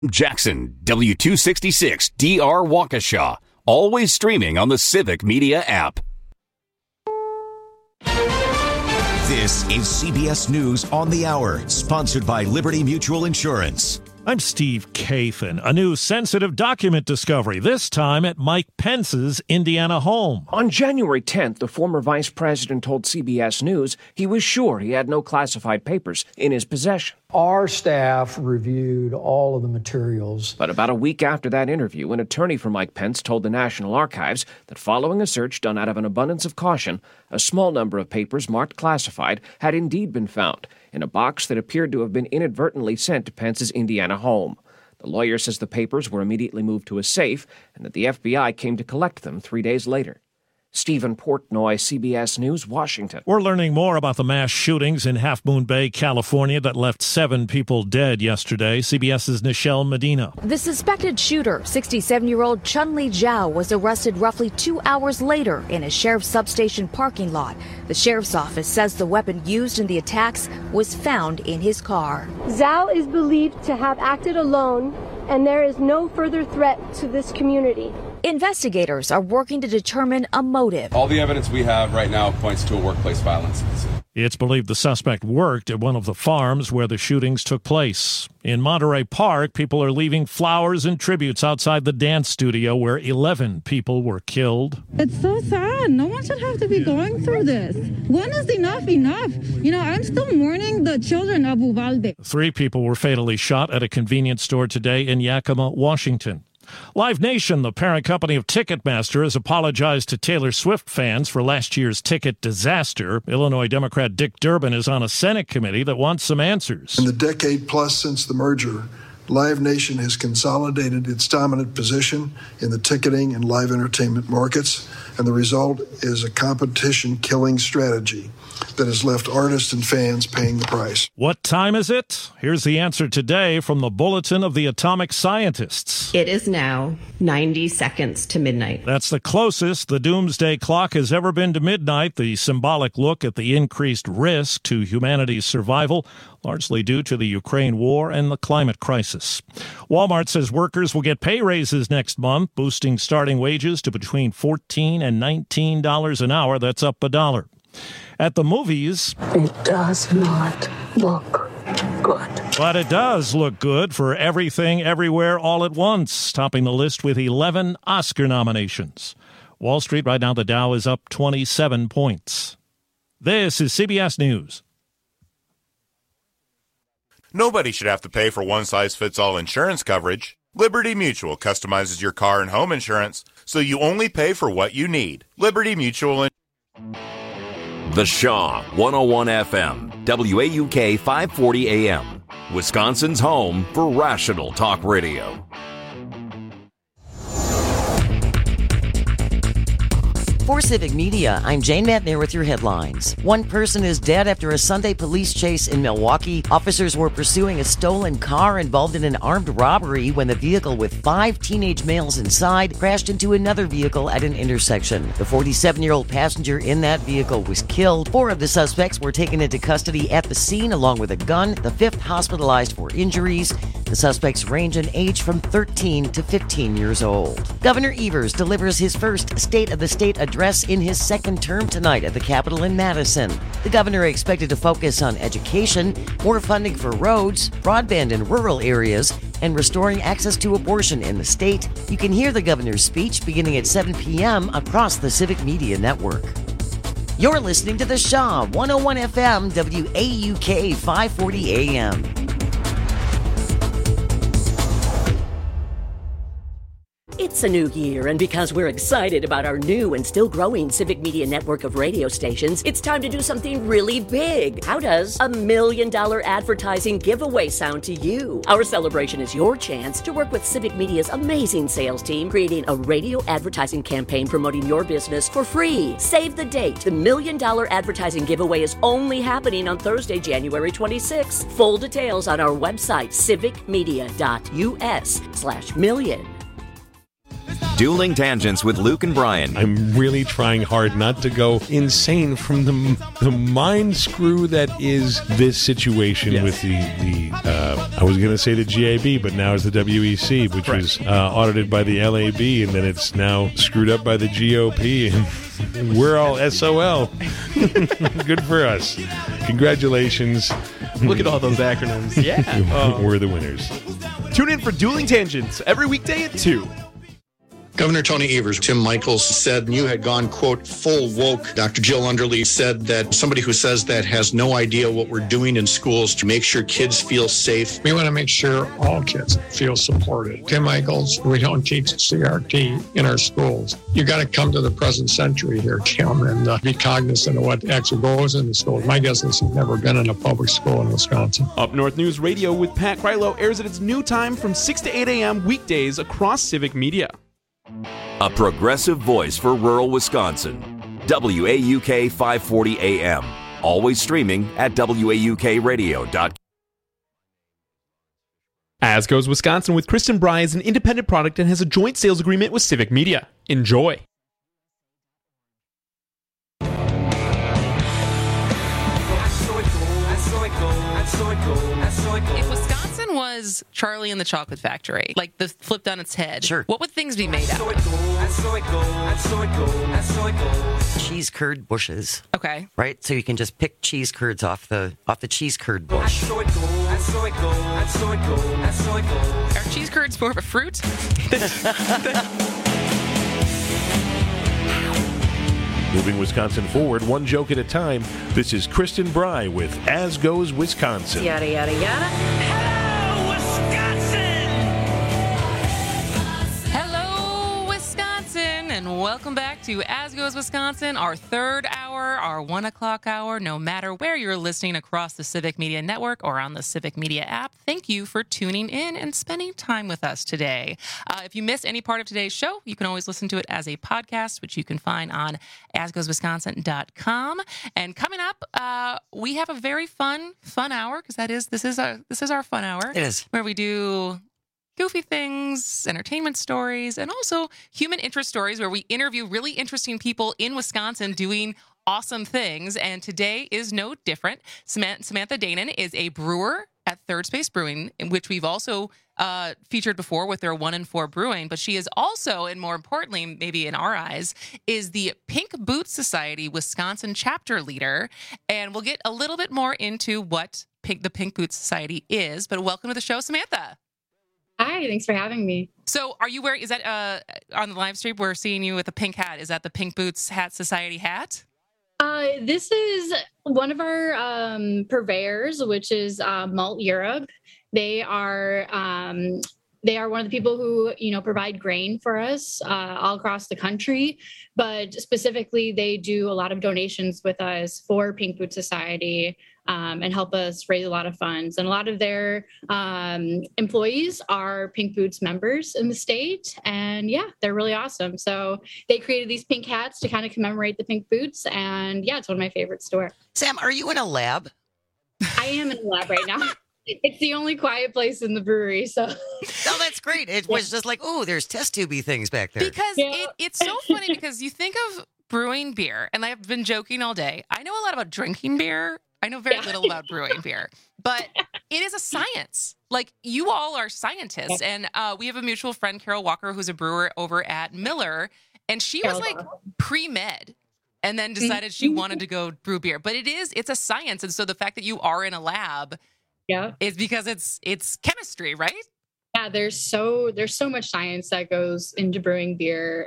Jackson, W266 DR Waukesha. Always streaming on the Civic Media app. This is CBS News on the Hour, sponsored by Liberty Mutual Insurance. I'm Steve Kathan. A new sensitive document discovery, this time at Mike Pence's Indiana home. On January 10th, the former vice president told CBS News he was sure he had no classified papers in his possession. Our staff reviewed all of the materials. But about a week after that interview, an attorney for Mike Pence told the National Archives that following a search done out of an abundance of caution, a small number of papers marked classified had indeed been found in a box that appeared to have been inadvertently sent to Pence's Indiana home. The lawyer says the papers were immediately moved to a safe and that the FBI came to collect them 3 days later. Stephen Portnoy, CBS News, Washington. We're learning more about the mass shootings in Half Moon Bay, California that left 7 people dead yesterday. CBS's Nichelle Medina. The suspected shooter, 67-year-old Chun-Li Zhao, was arrested roughly 2 hours later in a sheriff's substation parking lot. The sheriff's office says the weapon used in the attacks was found in his car. Zhao is believed to have acted alone, and there is no further threat to this community. Investigators are working to determine a motive. All the evidence we have right now points to a workplace violence incident. It's believed the suspect worked at one of the farms where the shootings took place. In Monterey Park, people are leaving flowers and tributes outside the dance studio where 11 people were killed. It's so sad. No one should have to be going through this. When is enough enough? You know, I'm still mourning the children of Uvalde. 3 people were fatally shot at a convenience store today in Yakima, Washington. Live Nation, the parent company of Ticketmaster, has apologized to Taylor Swift fans for last year's ticket disaster. Illinois Democrat Dick Durbin is on a Senate committee that wants some answers. In the decade plus since the merger, Live Nation has consolidated its dominant position in the ticketing and live entertainment markets, and the result is a competition-killing strategy that has left artists and fans paying the price. What time is it? Here's the answer today from the Bulletin of the Atomic Scientists. It is now 90 seconds to midnight. That's the closest the doomsday clock has ever been to midnight, the symbolic look at the increased risk to humanity's survival, largely due to the Ukraine war and the climate crisis. Walmart says workers will get pay raises next month, boosting starting wages to between $14 and $19 an hour. That's up $1. At the movies, it does not look good. But it does look good for Everything, Everywhere, All at Once, topping the list with 11 Oscar nominations. Wall Street, right now the Dow is up 27 points. This is CBS News. Nobody should have to pay for one-size-fits-all insurance coverage. Liberty Mutual customizes your car and home insurance, so you only pay for what you need. Liberty Mutual. The Shaw, 101 FM, WAUK 540 AM, Wisconsin's home for rational talk radio. For Civic Media, I'm Jane Matner with your headlines. One person is dead after a Sunday police chase in Milwaukee. Officers were pursuing a stolen car involved in an armed robbery when the vehicle with 5 teenage males inside crashed into another vehicle at an intersection. The 47-year-old passenger in that vehicle was killed. 4 of the suspects were taken into custody at the scene along with a gun. The 5th hospitalized for injuries. The suspects range in age from 13 to 15 years old. Governor Evers delivers his first State of the State address in his second term tonight at the Capitol in Madison. The governor expected to focus on education, more funding for roads, broadband in rural areas, and restoring access to abortion in the state. You can hear the governor's speech beginning at 7 p.m. across the Civic Media Network. You're listening to The Shaw, 101 FM, WAUK 540 AM. It's a new year, and because we're excited about our new and still growing Civic Media network of radio stations, it's time to do something really big. How does a $1 million advertising giveaway sound to you? Our celebration is your chance to work with Civic Media's amazing sales team, creating a radio advertising campaign promoting your business for free. Save the date. The $1 million advertising giveaway is only happening on Thursday, January 26th. Full details on our website, civicmedia.us/million. Dueling Tangents with Luke and Brian. I'm really trying hard not to go insane from the mind screw that is this situation with the I was going to say the GAB, but now it's the WEC, which was audited by the LAB, and then it's now screwed up by the GOP, and we're all SOL. Good for us. Congratulations. Look at all those acronyms. Yeah. We're the winners. Tune in for Dueling Tangents every weekday at 2. Governor Tony Evers, Tim Michaels said you had gone, quote, full woke. Dr. Jill Underly said that somebody who says that has no idea what we're doing in schools to make sure kids feel safe. We want to make sure all kids feel supported. Tim Michaels, we don't teach CRT in our schools. You got to come to the present century here, Tim, and be cognizant of what actually goes in the schools. My guess is he's never been in a public school in Wisconsin. Up North News Radio with Pat Krylo airs at its new time from 6 to 8 a.m. weekdays across Civic Media. A progressive voice for rural Wisconsin. WAUK 540 AM. Always streaming at WAUKradio.com. As Goes Wisconsin with Kristen Bry is an independent product and has a joint sales agreement with Civic Media. Enjoy. If Wisconsin was Charlie and the Chocolate Factory, like the flipped on its head, what would things be made out of? Cheese curd bushes. Okay. Right? So you can just pick cheese curds off the cheese curd bush. Are cheese curds more of a fruit? Moving Wisconsin forward, one joke at a time. This is Kristen Bry with As Goes Wisconsin. Yada, yada, yada. Hello, Wisconsin! Hello, Wisconsin, and welcome back to As Goes Wisconsin, our third hour, our 1 o'clock hour. No matter where you're listening across the Civic Media Network or on the Civic Media app, thank you for tuning in and spending time with us today. If you missed any part of today's show, you can always listen to it as a podcast, which you can find on asgoeswisconsin.com. And coming up, we have a very fun hour, because this is our fun hour. It is. Where we do goofy things, entertainment stories, and also human interest stories where we interview really interesting people in Wisconsin doing awesome things. And today is no different. Samantha Danon is a brewer at Third Space Brewing, in which we've also featured before with their 1 and 4 brewing. But she is also, and more importantly, maybe in our eyes, is the Pink Boots Society Wisconsin chapter leader. And we'll get a little bit more into what the Pink Boots Society is. But welcome to the show, Samantha. Hi, thanks for having me. So are you wearing, is that on the live stream, we're seeing you with a pink hat. Is that the Pink Boots Hat Society hat? This is one of our purveyors, which is Malt Europe. They are one of the people who, provide grain for us all across the country. But specifically, they do a lot of donations with us for Pink Boots Society and help us raise a lot of funds. And a lot of their employees are Pink Boots members in the state. And yeah, they're really awesome. So they created these pink hats to kind of commemorate the Pink Boots. And yeah, it's one of my favorites to wear. Sam, are you in a lab? I am in a lab right now. It's the only quiet place in the brewery, so. No, that's great. It was just like, oh, there's test tubey things back there. Because it's so funny because you think of brewing beer, and I've been joking all day. I know a lot about drinking beer. I know very little about brewing beer, but it is a science. Like, you all are scientists, and we have a mutual friend, Carol Walker, who's a brewer over at Miller, and she was like pre-med. And then decided she wanted to go brew beer. But it's a science. And so the fact that you are in a lab is because it's chemistry, right? Yeah, there's so much science that goes into brewing beer.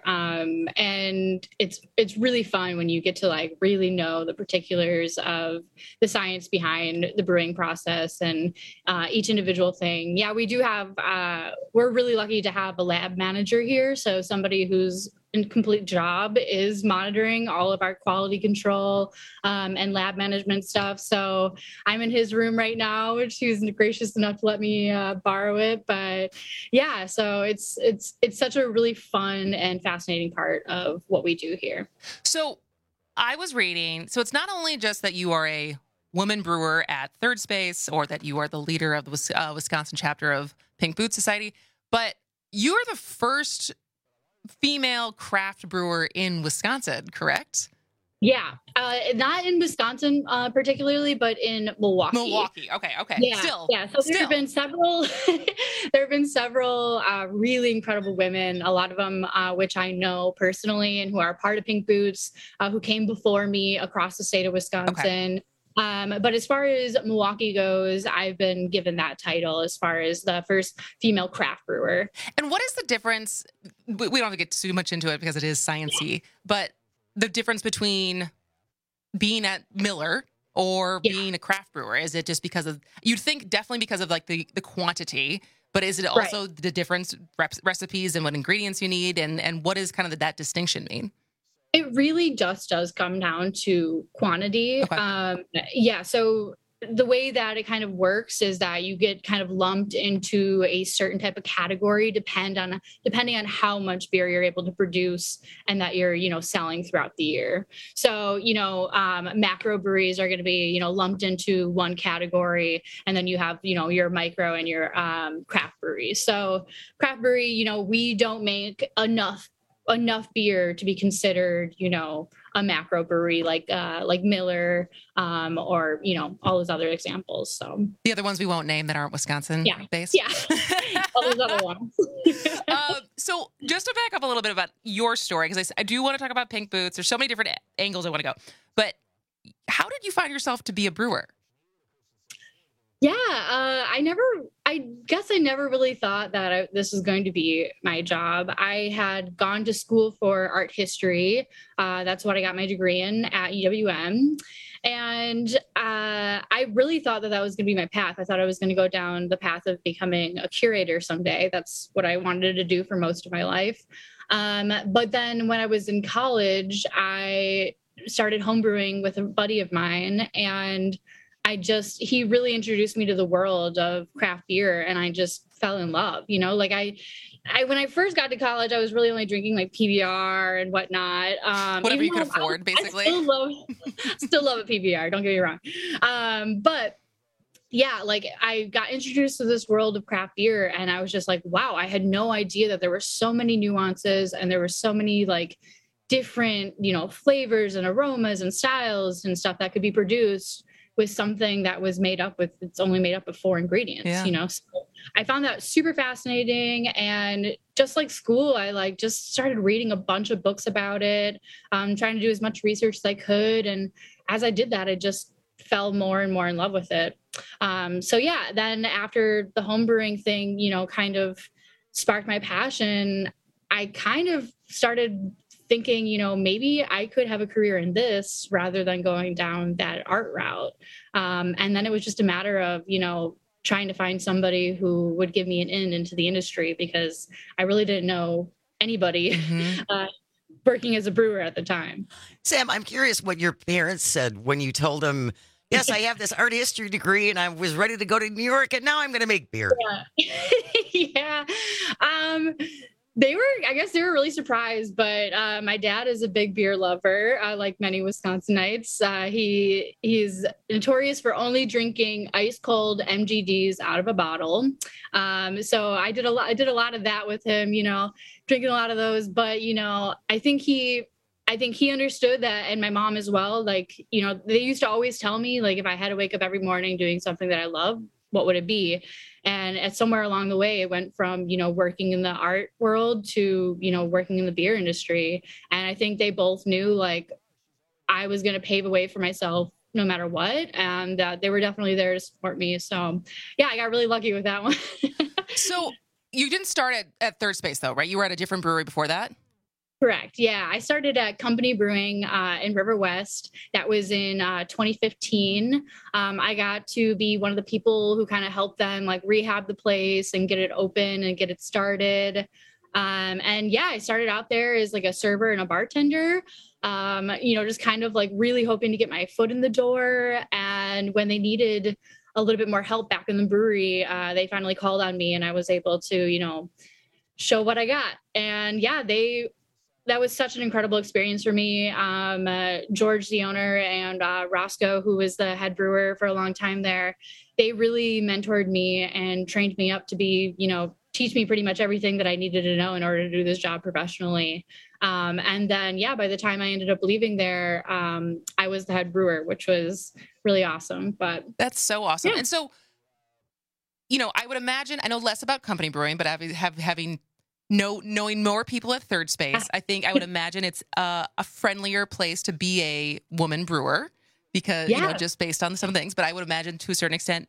And it's really fun when you get to like really know the particulars of the science behind the brewing process and each individual thing. Yeah, we do have, we're really lucky to have a lab manager here. So somebody who's complete job is monitoring all of our quality control and lab management stuff. So I'm in his room right now, which he was gracious enough to let me borrow it. But yeah, so it's such a really fun and fascinating part of what we do here. So I was reading, so it's not only just that you are a woman brewer at Third Space or that you are the leader of the Wisconsin chapter of Pink Boots Society, but you are the first female craft brewer in Wisconsin, correct? Yeah, not in Wisconsin particularly, but in Milwaukee. Milwaukee. Okay. Yeah, Still. So there have been several. There have been several really incredible women. A lot of them, which I know personally, and who are part of Pink Boots, who came before me across the state of Wisconsin. Okay. But as far as Milwaukee goes, I've been given that title as far as the first female craft brewer. And what is the difference? We don't have to get too much into it because it is sciencey, but the difference between being at Miller or being a craft brewer? Is it just because of, you'd think definitely because of like the quantity, but is it also the different recipes and what ingredients you need? And what is kind of that distinction mean? It really just does come down to quantity. Okay. So the way that it kind of works is that you get kind of lumped into a certain type of category depending on how much beer you're able to produce and that you're, selling throughout the year. So, macro breweries are going to be, lumped into one category, and then you have, your micro and your craft breweries. So craft brewery, we don't make enough beer to be considered, a macro brewery like Miller, or all those other examples. So the other ones we won't name that aren't Wisconsin based. Yeah, all those other ones. So just to back up a little bit about your story, because I do want to talk about Pink Boots. There's so many different angles I want to go. But how did you find yourself to be a brewer? Yeah, I guess I never really thought that this was going to be my job. I had gone to school for art history. That's what I got my degree in at UWM. And I really thought that was going to be my path. I thought I was going to go down the path of becoming a curator someday. That's what I wanted to do for most of my life. But then when I was in college, I started homebrewing with a buddy of mine, and he really introduced me to the world of craft beer, and I just fell in love. Like when I first got to college, I was really only drinking like PBR and whatnot. Whatever you could afford, basically. I still love a PBR. Don't get me wrong. But yeah, like I got introduced to this world of craft beer, and I was just like, wow, I had no idea that there were so many nuances, and there were so many like different, flavors and aromas and styles and stuff that could be produced with something that was it's only made up of 4 ingredients, So I found that super fascinating. And just like school, I just started reading a bunch of books about it, trying to do as much research as I could. And as I did that, I just fell more and more in love with it. Then after the homebrewing thing, kind of sparked my passion, I kind of started thinking, maybe I could have a career in this rather than going down that art route. And then it was just a matter of, trying to find somebody who would give me an in into the industry, because I really didn't know anybody working as a brewer at the time. Sam, I'm curious what your parents said when you told them, yes, I have this art history degree and I was ready to go to New York and now I'm going to make beer. Yeah. I guess they were really surprised, but my dad is a big beer lover, like many Wisconsinites. He's notorious for only drinking ice cold MGDs out of a bottle. So I did a lot of that with him, drinking a lot of those. But, I think he understood that, and my mom as well. Like, they used to always tell me, like, if I had to wake up every morning doing something that I love, what would it be? And somewhere along the way, it went from, working in the art world to, working in the beer industry. And I think they both knew, like, I was going to pave a way for myself no matter what. And they were definitely there to support me. So, yeah, I got really lucky with that one. So you didn't start at Third Space, though, right? You were at a different brewery before that? Correct. Yeah. I started at Company Brewing in River West. That was in 2015. I got to be one of the people who kind of helped them like rehab the place and get it open and get it started. And yeah, I started out there as like a server and a bartender, just kind of like really hoping to get my foot in the door. And when they needed a little bit more help back in the brewery, they finally called on me and I was able to, show what I got. And yeah, that was such an incredible experience for me. George, the owner, and Roscoe, who was the head brewer for a long time there, they really mentored me and trained me up to be, teach me pretty much everything that I needed to know in order to do this job professionally. And then, by the time I ended up leaving there, I was the head brewer, which was really awesome. But that's so awesome. Yeah. And so, I would imagine, I know less about company brewing, but knowing more people at Third Space, I think I would imagine it's a friendlier place to be a woman brewer because, just based on some things. But I would imagine to a certain extent,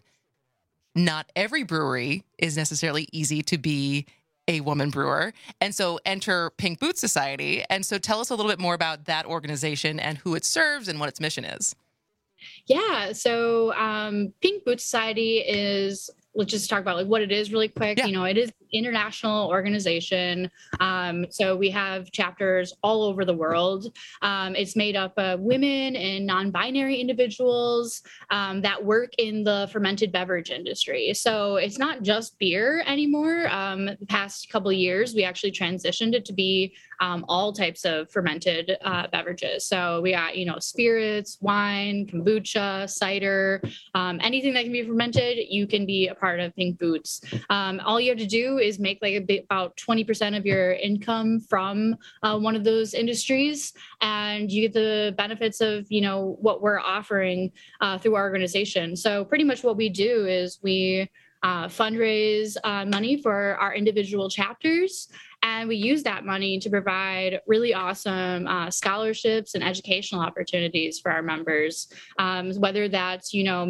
not every brewery is necessarily easy to be a woman brewer. And so enter Pink Boots Society. And so tell us a little bit more about that organization and who it serves and what its mission is. Yeah. So Pink Boots Society is, let's just talk about what it is really quick. Yeah. It is an international organization. So we have chapters all over the world. It's made up of women and non-binary individuals that work in the fermented beverage industry. So it's not just beer anymore. The past couple of years, we actually transitioned it to be all types of fermented beverages. So we got, spirits, wine, kombucha, cider, anything that can be fermented, you can be a part of Pink Boots. All you have to do is make about 20% of your income from one of those industries, and you get the benefits of, what we're offering through our organization. So pretty much what we do is we fundraise money for our individual chapters, and we use that money to provide really awesome scholarships and educational opportunities for our members, whether that's,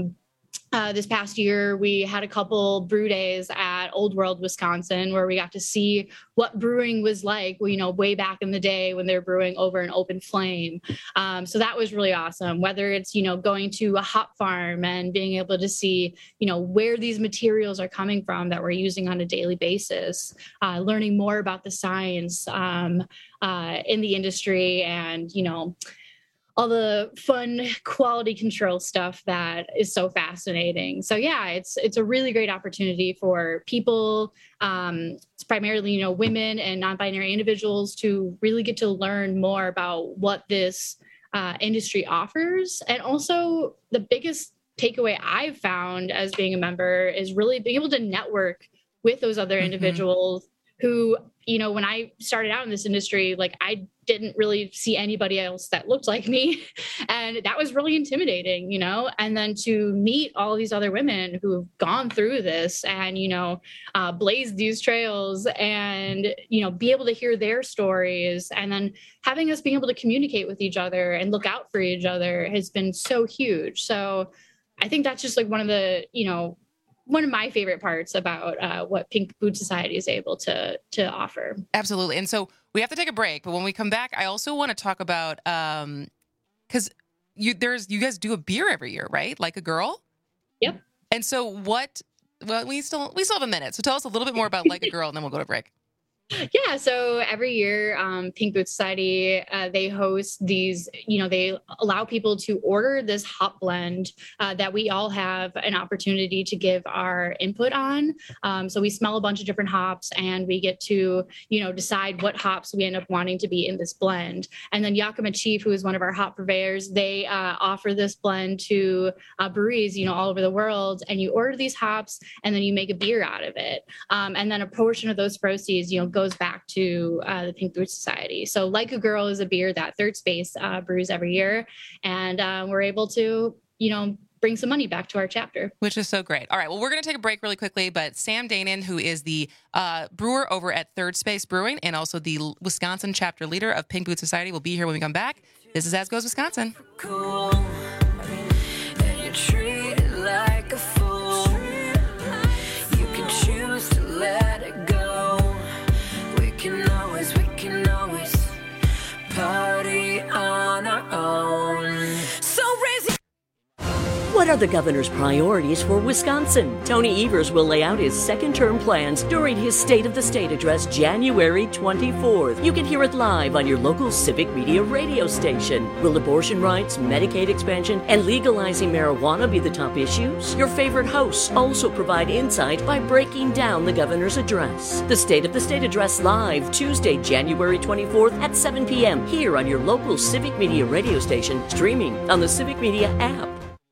this past year, we had a couple brew days at Old World, Wisconsin, where we got to see what brewing was like, way back in the day when they were brewing over an open flame. So that was really awesome. Whether it's, going to a hop farm and being able to see, where these materials are coming from that we're using on a daily basis, learning more about the science in the industry and, all the fun quality control stuff that is so fascinating. So it's a really great opportunity for people. It's primarily, women and non-binary individuals to really get to learn more about what this industry offers. And also the biggest takeaway I've found as being a member is really being able to network with those other individuals who, when I started out in this industry, I didn't really see anybody else that looked like me. And that was really intimidating, and then to meet all these other women who have gone through this and, blazed these trails and, be able to hear their stories, and then having us being able to communicate with each other and look out for each other has been so huge. So I think that's just one of the, one of my favorite parts about what Pink Boots Society is able to offer. Absolutely. And so we have to take a break, but when we come back, I also want to talk about, because you guys do a beer every year, right? Like a Girl? Yep. And so we still have a minute. So tell us a little bit more about Like a Girl, and then we'll go to break. Yeah, so every year, Pink Boots Society, they host these, they allow people to order this hop blend that we all have an opportunity to give our input on. So we smell a bunch of different hops, and we get to, decide what hops we end up wanting to be in this blend. And then Yakima Chief, who is one of our hop purveyors, they offer this blend to breweries, all over the world. And you order these hops, and then you make a beer out of it. And then a portion of those proceeds, goes back to the Pink Boots Society. So Like a Girl is a beer that Third Space brews every year. And we're able to, bring some money back to our chapter. Which is so great. All right. Well, we're going to take a break really quickly, but Sam Danon, who is the brewer over at Third Space Brewing and also the Wisconsin chapter leader of Pink Boots Society, will be here when we come back. This is As Goes Wisconsin. Cool. And you're treated like a fool. You can choose to let it go. We can always party on our own. So raise it. What are the governor's priorities for Wisconsin? Tony Evers will lay out his second-term plans during his State of the State address January 24th. You can hear it live on your local civic media radio station. Will abortion rights, Medicaid expansion, and legalizing marijuana be the top issues? Your favorite hosts also provide insight by breaking down the governor's address. The State of the State address live Tuesday, January 24th at 7 p.m. here on your local civic media radio station, streaming on the Civic Media app.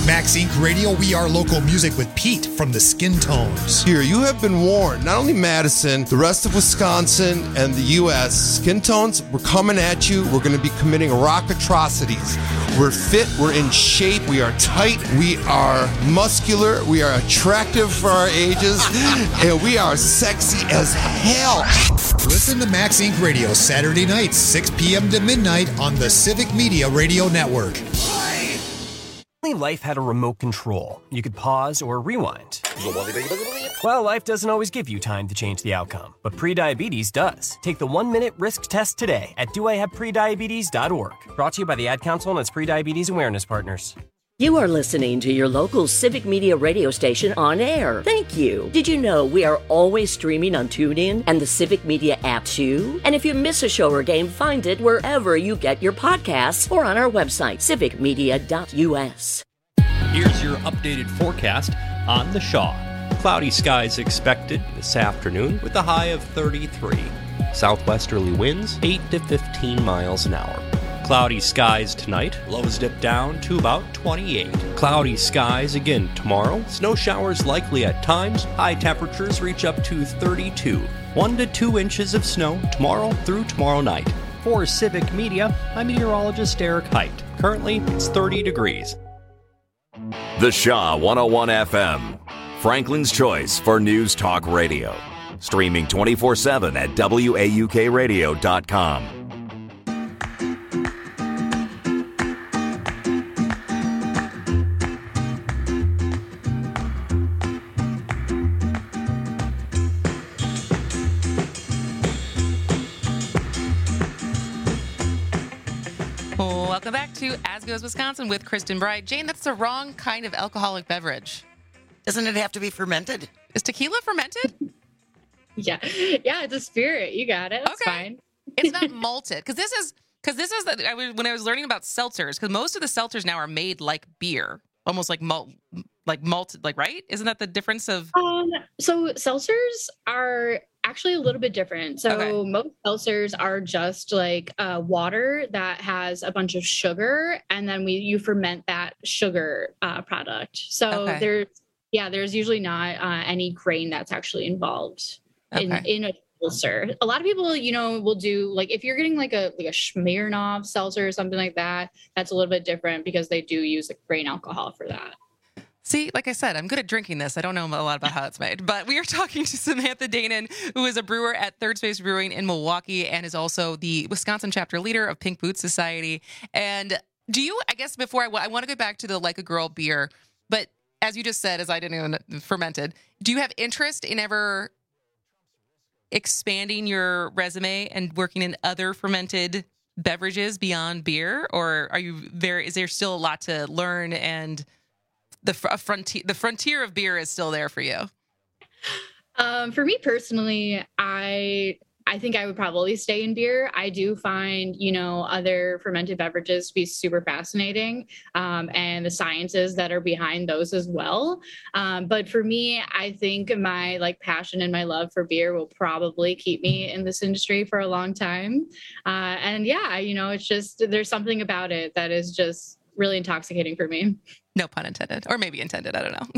Max Inc. Radio, we are local music with Pete from the Skin Tones. Here, you have been warned. Not only Madison, the rest of Wisconsin and the U.S. Skin Tones, we're coming at you. We're going to be committing rock atrocities. We're fit. We're in shape. We are tight. We are muscular. We are attractive for our ages. And we are sexy as hell. Listen to Max Inc. Radio Saturday nights, 6 p.m. to midnight on the Civic Media Radio Network. Life had a remote control. You could pause or rewind. Well, life doesn't always give you time to change the outcome, but prediabetes does. Take the 1-minute risk test today at doihaveprediabetes.org. Brought to you by the Ad Council and its prediabetes awareness partners. You are listening to your local Civic Media radio station on air. Thank you. Did you know we are always streaming on TuneIn and the Civic Media app too? And if you miss a show or game, find it wherever you get your podcasts or on our website, civicmedia.us. Here's your updated forecast on the Shaw. Cloudy skies expected this afternoon with a high of 33. Southwesterly winds 8 to 15 miles an hour. Cloudy skies tonight, lows dip down to about 28. Cloudy skies again tomorrow, snow showers likely at times, high temperatures reach up to 32. 1 to 2 inches of snow tomorrow through tomorrow night. For Civic Media, I'm meteorologist Eric Height. Currently, it's 30 degrees. The Shaw 101 FM, Franklin's choice for news talk radio. Streaming 24/7 at WAUKradio.com. Welcome back to As Goes Wisconsin with Kristen Bright. Jane, that's the wrong kind of alcoholic beverage. Doesn't it have to be fermented? Is tequila fermented? Yeah, it's a spirit. You got it. It's fine. It's not malted because this is when I was learning about seltzers, because most of the seltzers now are made like beer, almost like malted, like, right? Isn't that the difference of? So seltzers are actually a little bit different. So most seltzers are just like water that has a bunch of sugar, and then you ferment that sugar product. So there's usually not any grain that's actually involved in a seltzer. A lot of people, will do, like, if you're getting like a Smirnoff seltzer or something like that, that's a little bit different because they do use grain alcohol for that. See, like I said, I'm good at drinking this. I don't know a lot about how it's made. But we are talking to Samantha Danon, who is a brewer at Third Space Brewing in Milwaukee and is also the Wisconsin chapter leader of Pink Boots Society. And I guess before I want to go back to the Like a Girl beer, but as you just said, as I didn't even fermented, do you have interest in ever expanding your resume and working in other fermented beverages beyond beer? Or is there still a lot to learn, and the frontier of beer is still there for you? For me personally, I think I would probably stay in beer. I do find, other fermented beverages to be super fascinating, and the sciences that are behind those as well. But for me, I think my passion and my love for beer will probably keep me in this industry for a long time. It's just, there's something about it that is just really intoxicating for me. No pun intended, or maybe intended. I don't know.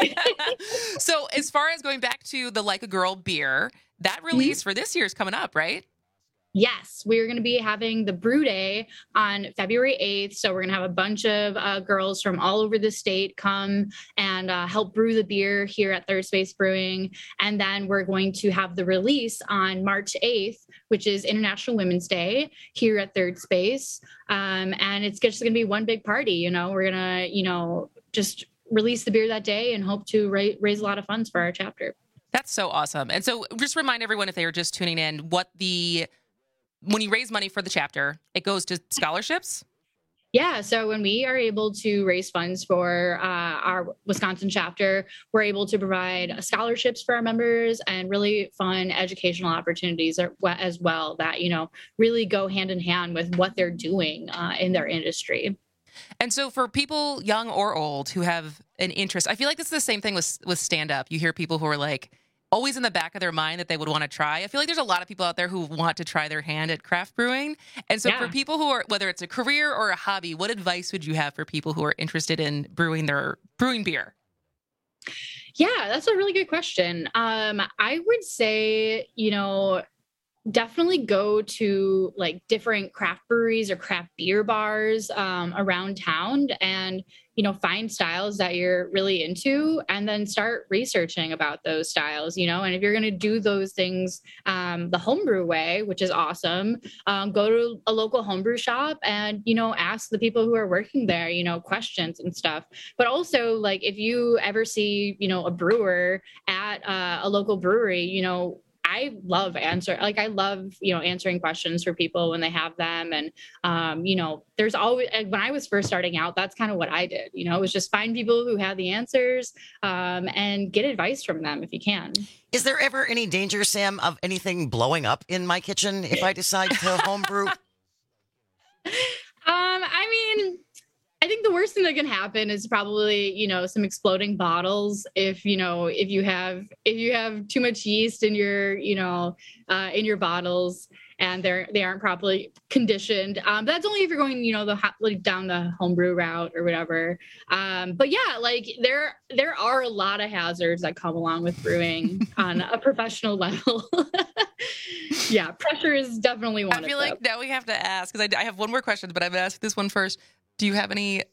So as far as going back to the Like a Girl beer, that release for this year is coming up, right? Yes, we're going to be having the brew day on February 8th. So we're going to have a bunch of girls from all over the state come and help brew the beer here at Third Space Brewing. And then we're going to have the release on March 8th, which is International Women's Day here at Third Space. And it's just going to be one big party. We're going to, just release the beer that day and hope to raise a lot of funds for our chapter. That's so awesome. And so just remind everyone, if they were just tuning in, when you raise money for the chapter, it goes to scholarships? Yeah. So when we are able to raise funds for our Wisconsin chapter, we're able to provide scholarships for our members and really fun educational opportunities as well that, really go hand in hand with what they're doing in their industry. And so for people young or old who have an interest, I feel like this is the same thing with stand-up. You hear people who are like, always in the back of their mind that they would want to try. I feel like there's a lot of people out there who want to try their hand at craft brewing. And so for people who are, whether it's a career or a hobby, what advice would you have for people who are interested in brewing beer? Yeah, that's a really good question. I would say, definitely go to like different craft breweries or craft beer bars around town and, find styles that you're really into and then start researching about those styles, and if you're going to do those things the homebrew way, which is awesome, go to a local homebrew shop and, ask the people who are working there, questions and stuff. But also like if you ever see, a brewer at a local brewery, I love answering questions for people when they have them. And, there's always, when I was first starting out, that's kind of what I did, it was just find people who have the answers and get advice from them if you can. Is there ever any danger, Sam, of anything blowing up in my kitchen if I decide to homebrew? I think the worst thing that can happen is probably, some exploding bottles. If you have too much yeast in your, in your bottles and they aren't properly conditioned. That's only if you're going, down the homebrew route or whatever. But yeah, like there are a lot of hazards that come along with brewing on a professional level. Yeah, pressure is definitely one. I feel like now we have to ask, because I have one more question, but I'm going to ask this one first. Do you have any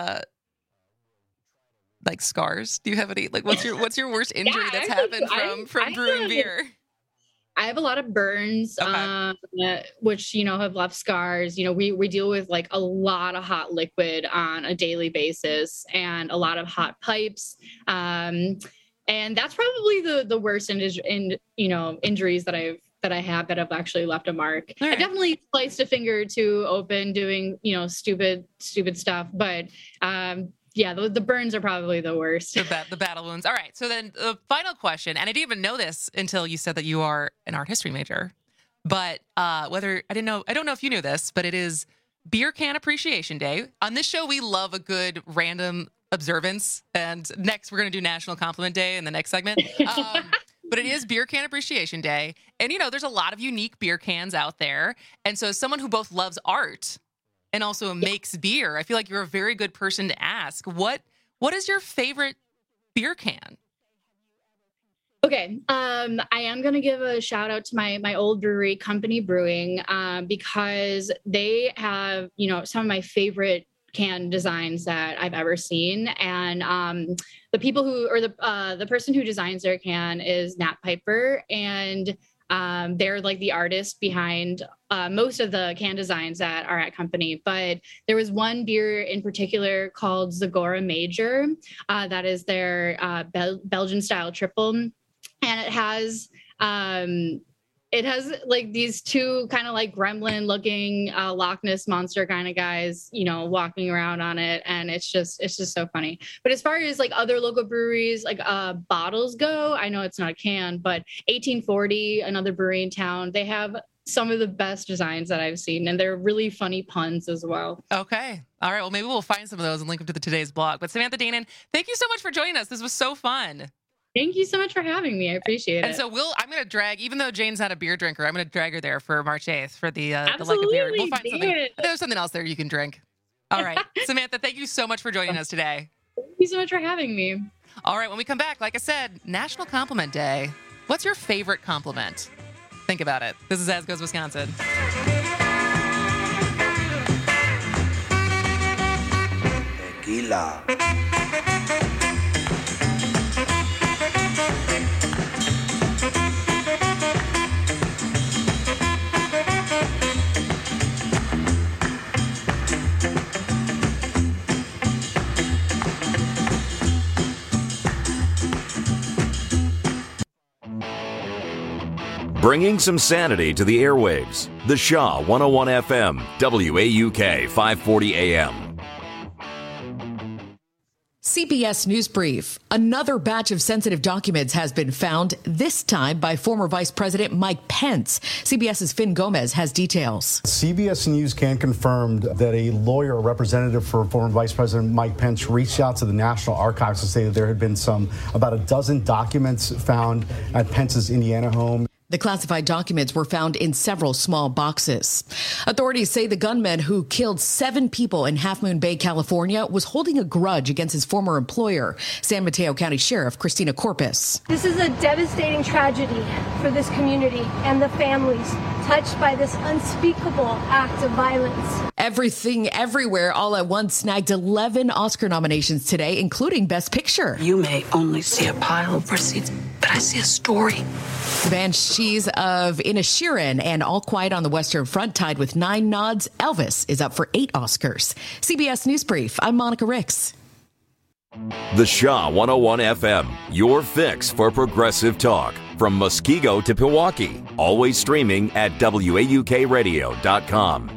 like scars? Do you have any what's your worst injury that's happened from brewing beer? I have a lot of burns, which have left scars. We deal with like a lot of hot liquid on a daily basis and a lot of hot pipes. And that's probably the worst injuries that I have that have actually left a mark. Right. I definitely sliced a finger or two open doing, stupid stuff. But the burns are probably the worst. The battle wounds. All right. So then the final question, and I didn't even know this until you said that you are an art history major, but I don't know if you knew this, but it is Beer Can Appreciation Day. On this show, we love a good random observance. And next we're going to do National Compliment Day in the next segment. But it is Beer Can Appreciation Day. And, there's a lot of unique beer cans out there. And so as someone who both loves art and also makes beer, I feel like you're a very good person to ask. What is your favorite beer can? Okay. I am going to give a shout out to my old brewery, Company Brewing, because they have, some of my favorite can designs that I've ever seen. And the people the person who designs their can is Nat Piper, and they're like the artist behind most of the can designs that are at Company. But there was one beer in particular called Zagora Major that is their Belgian style triple, and it has like these two kind of like gremlin looking Loch Ness monster kind of guys, walking around on it. And it's just so funny. But as far as like other local breweries, like bottles go, I know it's not a can, but 1840, another brewery in town, they have some of the best designs that I've seen. And they're really funny puns as well. Okay. All right. Well, maybe we'll find some of those and link them to today's blog. But Samantha Danon, thank you so much for joining us. This was so fun. Thank you so much for having me. I appreciate it. And so I'm going to drag, even though Jane's not a beer drinker, I'm going to drag her there for March 8th for the Like a Beer. We'll find something. There's something else there you can drink. All right. Samantha, thank you so much for joining us today. Thank you so much for having me. All right. When we come back, like I said, National Compliment Day. What's your favorite compliment? Think about it. This is As Goes Wisconsin. Tequila. Bringing some sanity to the airwaves. The Shaw 101 FM, WAUK 540 AM. CBS News Brief. Another batch of sensitive documents has been found, this time by former Vice President Mike Pence. CBS's Finn Gomez has details. CBS News can confirm that a lawyer, a representative for former Vice President Mike Pence, reached out to the National Archives to say that there had been about a dozen documents found at Pence's Indiana home. The classified documents were found in several small boxes. Authorities say the gunman who killed 7 people in Half Moon Bay, California, was holding a grudge against his former employer, San Mateo County Sheriff Christina Corpus. This is a devastating tragedy for this community and the families touched by this unspeakable act of violence. Everything Everywhere All at Once snagged 11 Oscar nominations today, including Best Picture. You may only see a pile of receipts, but I see a story. The Banshees of Inisherin and All Quiet on the Western Front tied with 9 nods. Elvis is up for 8 Oscars. CBS News Brief. I'm Monica Ricks. The Shaw 101 FM, your fix for progressive talk. From Muskego to Pewaukee. Always streaming at WAUKradio.com.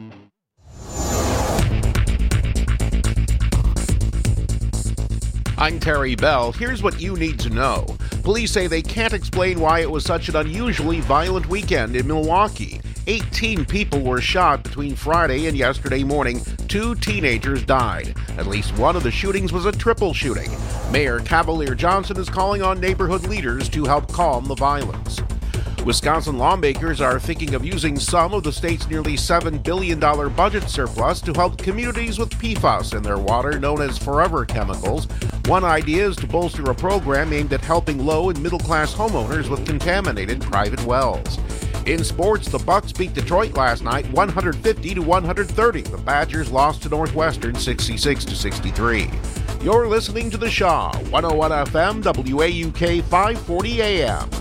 I'm Terry Bell. Here's what you need to know. Police say they can't explain why it was such an unusually violent weekend in Milwaukee. 18 people were shot between Friday and yesterday morning. 2 teenagers died. At least one of the shootings was a triple shooting. Mayor Cavalier Johnson is calling on neighborhood leaders to help calm the violence. Wisconsin lawmakers are thinking of using some of the state's nearly $7 billion budget surplus to help communities with PFAS in their water, known as forever chemicals. One idea is to bolster a program aimed at helping low and middle-class homeowners with contaminated private wells. In sports, the Bucks beat Detroit last night 150-130. The Badgers lost to Northwestern 66-63. You're listening to The Shaw, 101 FM, WAUK 540 AM.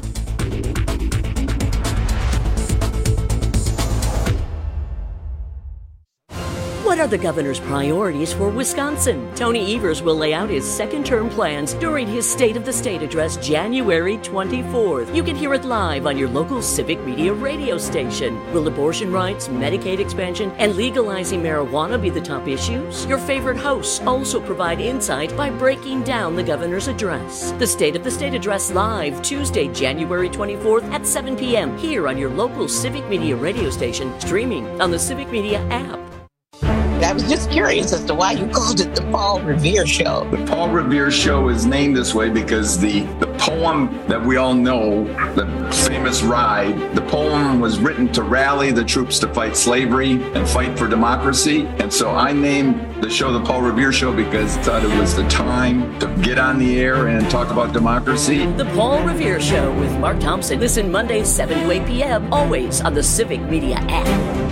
What are the governor's priorities for Wisconsin? Tony Evers will lay out his second-term plans during his State of the State address January 24th. You can hear it live on your local Civic Media radio station. Will abortion rights, Medicaid expansion, and legalizing marijuana be the top issues? Your favorite hosts also provide insight by breaking down the governor's address. The State of the State address live Tuesday, January 24th at 7 p.m. here on your local Civic Media radio station, streaming on the Civic Media app. I was just curious as to why you called it the Paul Revere Show. The Paul Revere Show is named this way because the poem that we all know, the famous Ride, the poem was written to rally the troops to fight slavery and fight for democracy. And so I named the show the Paul Revere Show because I thought it was the time to get on the air and talk about democracy. The Paul Revere Show with Mark Thompson. Listen Mondays 7 to 8 p.m. always on the Civic Media app.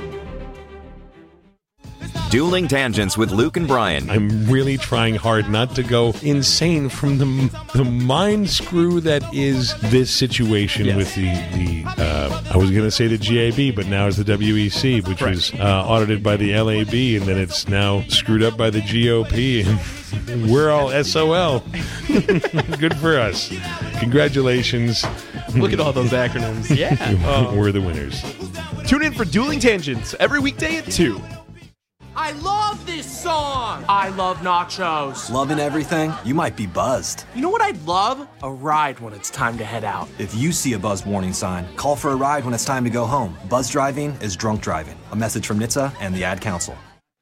Dueling Tangents with Luke and Brian. I'm really trying hard not to go insane from the mind screw that is this situation with the I was going to say the GAB, but now it's the WEC, which was audited by the LAB, and then it's now screwed up by the GOP, and we're all SOL. Good for us. Congratulations. Look at all those acronyms. Yeah. We're the winners. Tune in for Dueling Tangents every weekday at 2. I love this song! I love nachos. Loving everything? You might be buzzed. You know what I'd love? A ride when it's time to head out. If you see a buzz warning sign, call for a ride when it's time to go home. Buzz driving is drunk driving. A message from NHTSA and the Ad Council.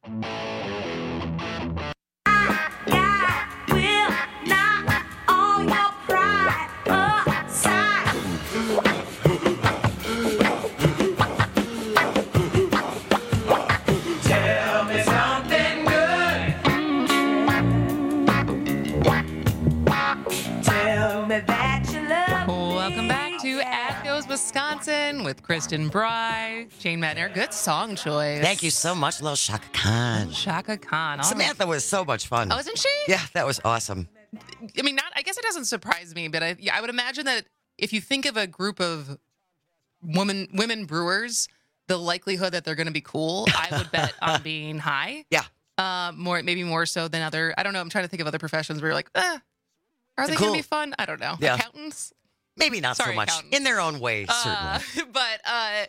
Wisconsin with Kristen Bry, Jane Mattner. Good song choice. Thank you so much, little Shaka Khan. Shaka Khan. All Samantha was so much fun. Oh, isn't she? Yeah, that was awesome. I mean, I guess it doesn't surprise me, but I would imagine that if you think of a group of women brewers, the likelihood that they're going to be cool, I would bet on being high. Yeah. Maybe more so than other. I don't know. I'm trying to think of other professions where you're like, are they going to be fun? I don't know. Yeah. Accountants. Maybe not so much. In their own way, certainly. But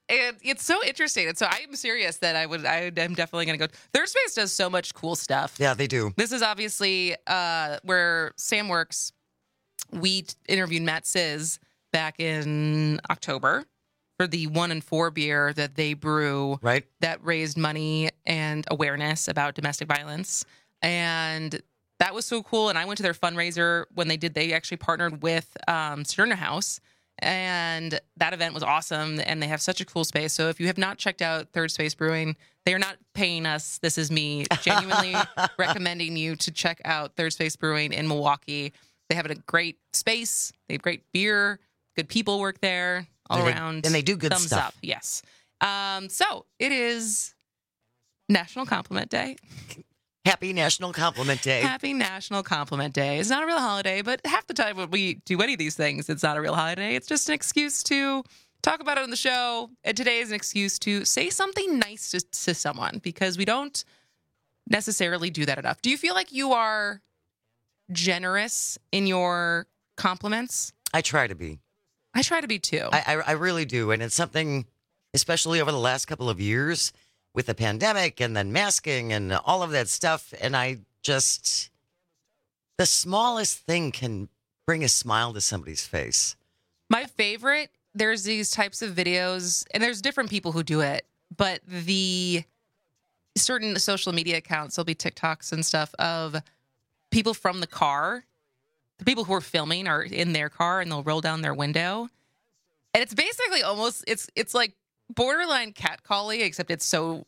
and it's so interesting. And so I am serious that I'm definitely going to go. Third Space does so much cool stuff. Yeah, they do. This is obviously where Sam works. We interviewed Matt Sizz back in October for the 1 and 4 beer that they brew, right? That raised money and awareness about domestic violence. And that was so cool. And I went to their fundraiser when they actually partnered with Sterner House. And that event was awesome. And they have such a cool space. So if you have not checked out Third Space Brewing, they are not paying us. This is me genuinely recommending you to check out Third Space Brewing in Milwaukee. They have a great space. They have great beer. Good people work there all around. And they do good thumbs stuff. Up, yes. So it is National Compliment Day. Happy National Compliment Day. Happy National Compliment Day. It's not a real holiday, but half the time when we do any of these things, it's not a real holiday. It's just an excuse to talk about it on the show. And today is an excuse to say something nice to someone because we don't necessarily do that enough. Do you feel like you are generous in your compliments? I try to be. I try to be too. I really do. And it's something, especially over the last couple of years with the pandemic and then masking and all of that stuff. And the smallest thing can bring a smile to somebody's face. My favorite, there's these types of videos, and there's different people who do it, but the certain social media accounts, there'll be TikToks and stuff of people from the car. The people who are filming are in their car and they'll roll down their window. And it's basically almost, it's like borderline catcalling, except it's so,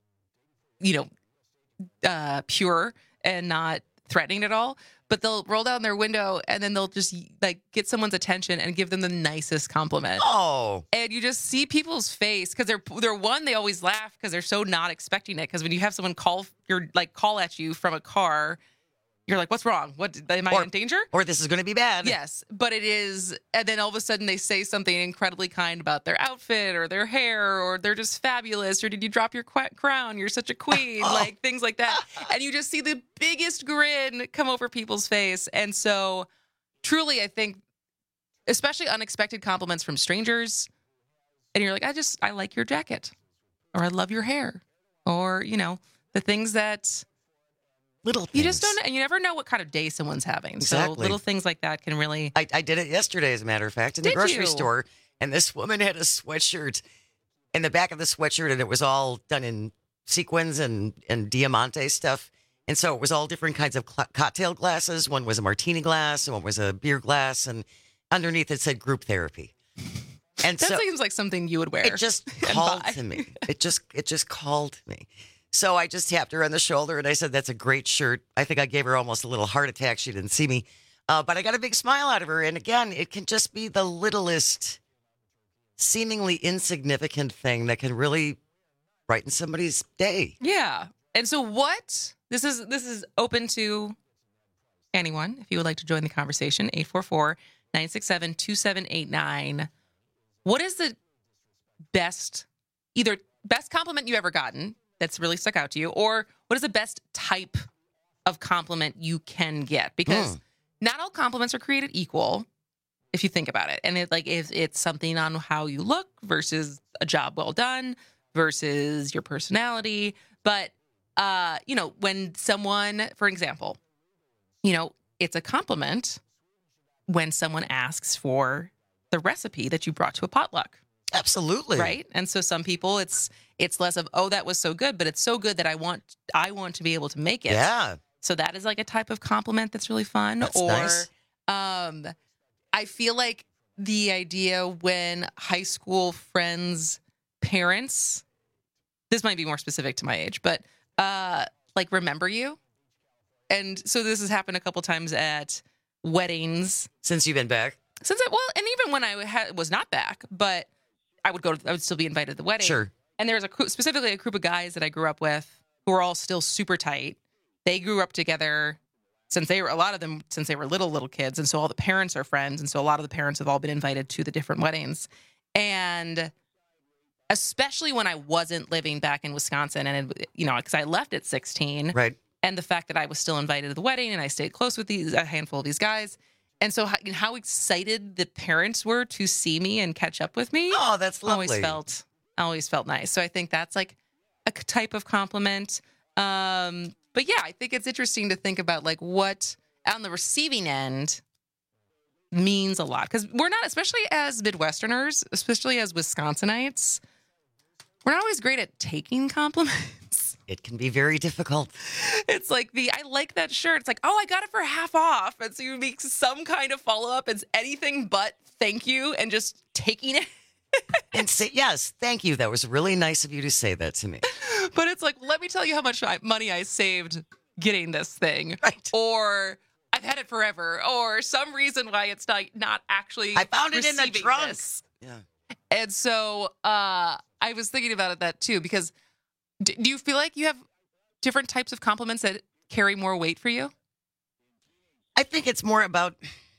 pure and not threatening at all. But they'll roll down their window and then they'll just like get someone's attention and give them the nicest compliment. Oh. And you just see people's face because they always laugh because they're so not expecting it. Because when you have someone call at you from a car, you're like, what's wrong? Am I in danger? Or this is going to be bad. Yes, but it is. And then all of a sudden they say something incredibly kind about their outfit or their hair or they're just fabulous or did you drop your crown? You're such a queen. Like things like that. And you just see the biggest grin come over people's face. And so truly, I think, especially unexpected compliments from strangers. And you're like, I like your jacket or I love your hair or, the things that... Little things. You just don't, and you never know what kind of day someone's having. Exactly. So little things like that can really... I did it yesterday, as a matter of fact, in the grocery store. And this woman had a sweatshirt in the back of the sweatshirt, and it was all done in sequins and diamante stuff. And so it was all different kinds of cocktail glasses. One was a martini glass, and one was a beer glass. And underneath it said group therapy. And that seems like something you would wear. It just called to me. It just called to me. So I just tapped her on the shoulder and I said, that's a great shirt. I think I gave her almost a little heart attack. She didn't see me. But I got a big smile out of her. And again, it can just be the littlest, seemingly insignificant thing that can really brighten somebody's day. Yeah. And so this is open to anyone. If you would like to join the conversation, 844-967-2789. What is the best compliment you ever gotten that's really stuck out to you? Or what is the best type of compliment you can get? Because not all compliments are created equal, if you think about it. And if it's something on how you look versus a job well done versus your personality. But, when someone, for example, it's a compliment when someone asks for the recipe that you brought to a potluck. Absolutely. Right? And so some people it's less of, oh, that was so good, but it's so good that I want to be able to make it. Yeah. So that is like a type of compliment that's really fun. That's nice. I feel like the idea when high school friends' parents, this might be more specific to my age, but remember you. And so this has happened a couple times at weddings. Since you've been back? And even when I was not back, but I would still be invited to the wedding. Sure. And there was specifically a group of guys that I grew up with who were all still super tight. They grew up together since they were little kids. And so all the parents are friends. And so a lot of the parents have all been invited to the different weddings. And especially when I wasn't living back in Wisconsin and, because I left at 16. Right. And the fact that I was still invited to the wedding and I stayed close with a handful of these guys. And so how excited the parents were to see me and catch up with me. Oh, that's lovely. Always felt always felt nice. So I think that's like a type of compliment. But yeah, I think it's interesting to think about like what on the receiving end means a lot, because we're not, especially as Midwesterners, especially as Wisconsinites, we're not always great at taking compliments. It can be very difficult. It's like I like that shirt. It's like, oh, I got it for half off. And so you make some kind of follow-up. It's anything but thank you and just taking it. And say, yes, thank you. That was really nice of you to say that to me. But it's like, let me tell you how much money I saved getting this thing. Right. Or I've had it forever. Or some reason why it's not actually I found it in the trunk. This. Yeah. And so I was thinking about that too, because do you feel like you have different types of compliments that carry more weight for you? I think it's more about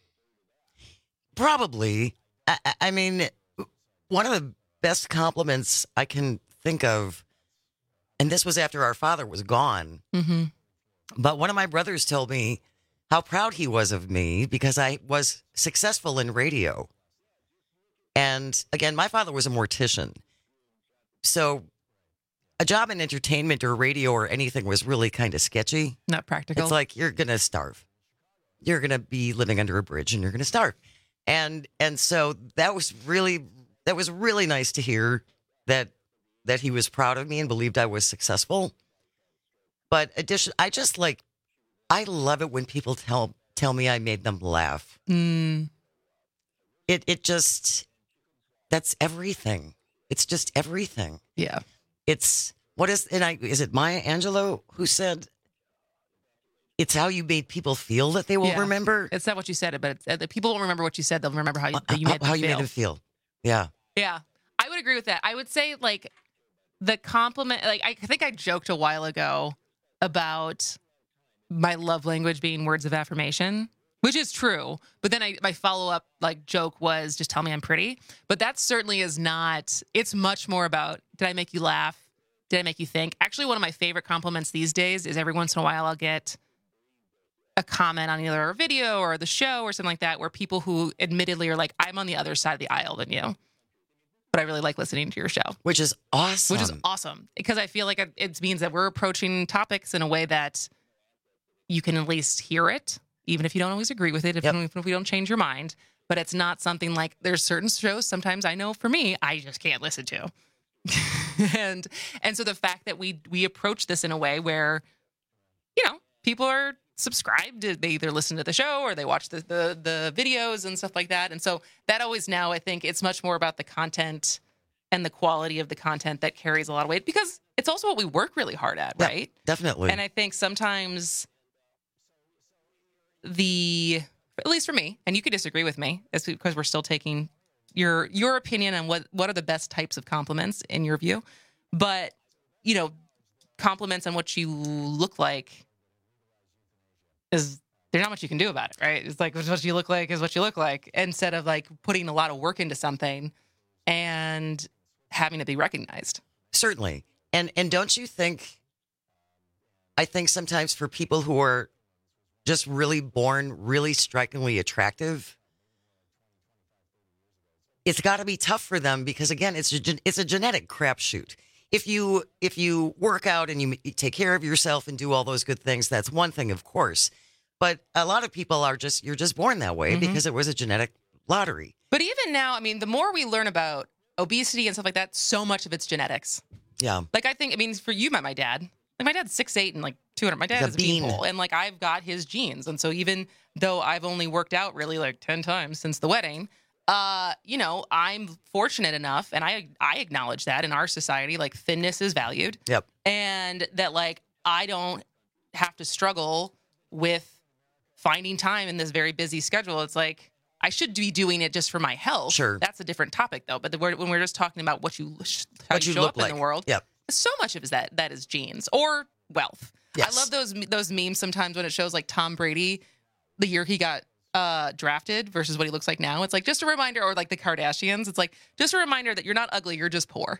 probably, I mean, one of the best compliments I can think of, and this was after our father was gone, but one of my brothers told me how proud he was of me because I was successful in radio. And again, my father was a mortician. So a job in entertainment or radio or anything was really kind of sketchy. Not practical. It's like, you're going to starve. You're going to be living under a bridge and you're going to starve. And so that was really nice to hear that he was proud of me and believed I was successful. But I love it when people tell me I made them laugh. It just, that's everything. It's just everything. Yeah. Is it Maya Angelou who said, it's how you made people feel that they will remember? It's not what you said, but the people won't remember what you said. They'll remember how you made them feel. Yeah. Yeah. I would agree with that. I would say like the compliment, like I think I joked a while ago about my love language being words of affirmation, which is true. But then my follow-up like joke was just tell me I'm pretty. But that certainly is not, it's much more about, did I make you laugh? Did I make you think? Actually, one of my favorite compliments these days is every once in a while I'll get a comment on either a video or the show or something like that where people who admittedly are like, I'm on the other side of the aisle than you, but I really like listening to your show. Which is awesome. Because I feel like it means that we're approaching topics in a way that you can at least hear it, even if you don't always agree with it, if we don't change your mind. But it's not something like, there's certain shows sometimes I know for me, I just can't listen to. and so the fact that we approach this in a way where, people are subscribed, they either listen to the show or they watch the videos and stuff like that. And so that always now, I think it's much more about the content and the quality of the content that carries a lot of weight, because it's also what we work really hard at, right? Definitely. And I think sometimes at least for me, and you could disagree with me, it's because we're still taking your opinion on what are the best types of compliments in your view. But, compliments on what you look like there's not much you can do about it, right? It's like, what you look like is what you look like, instead of like putting a lot of work into something and having it be recognized. Certainly. And don't you think, I think sometimes for people who are just really born really strikingly attractive, it's got to be tough for them because, again, it's a genetic crapshoot. If you work out and you take care of yourself and do all those good things, that's one thing, of course. But a lot of people you're just born that way because it was a genetic lottery. But even now, I mean, the more we learn about obesity and stuff like that, so much of it's genetics. Yeah. Like, for you met my dad. Like, my dad's 6'8" and like 200. My dad is a beanpole. And like, I've got his genes. And so even though I've only worked out really like 10 times since the wedding, I'm fortunate enough, and I acknowledge that in our society, like, thinness is valued. Yep. And that, like, I don't have to struggle with finding time in this very busy schedule. It's like, I should be doing it just for my health. Sure. That's a different topic, though. But when we're just talking about how you show look up like in the world, yep. So much of that is genes or wealth. Yes. I love those memes sometimes when it shows like Tom Brady, the year he got drafted versus what he looks like now. It's like just a reminder, or like the Kardashians. It's like just a reminder that you're not ugly, you're just poor.